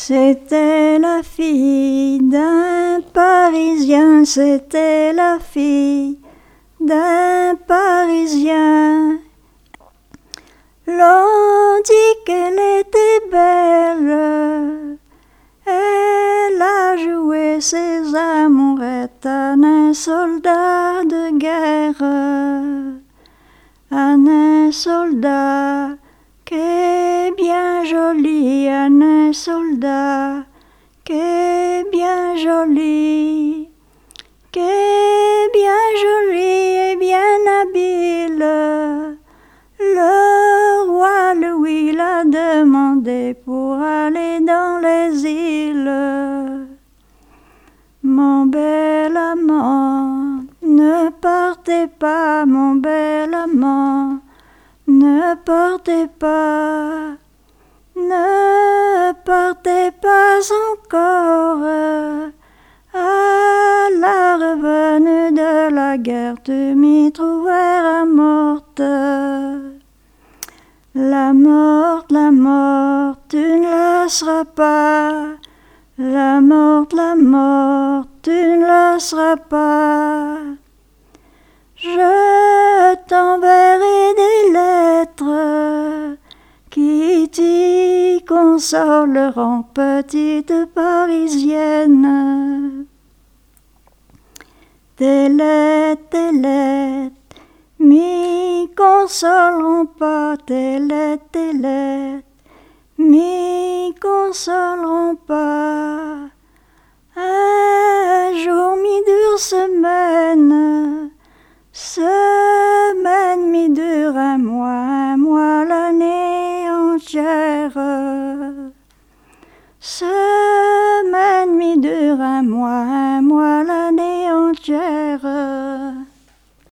C'était la fille d'un Parisien, c'était la fille d'un Parisien. L'on dit qu'elle était belle, elle a joué ses amourettes à un soldat de guerre, à un soldat qui est bien joli, un soldat qui est bien joli, qui est bien joli et bien habile. Le roi Louis l'a demandé pour aller dans les îles. Mon bel amant, ne partez pas, mon bel amant, ne partez pas, ne partez pas encore. À la revenue de la guerre, tu m'y trouveras morte. La mort, tu ne la seras pas. La mort, tu ne la seras pas. Je t'enverrai des lettres qui t'y consoleront, petite Parisienne. Tes lettres, m'y consoleront pas, tes lettres, m'y consoleront pas. Un jour m'y dure semaine, semaine m'y dure un mois l'année entière. Semaine m'y dure un mois l'année entière.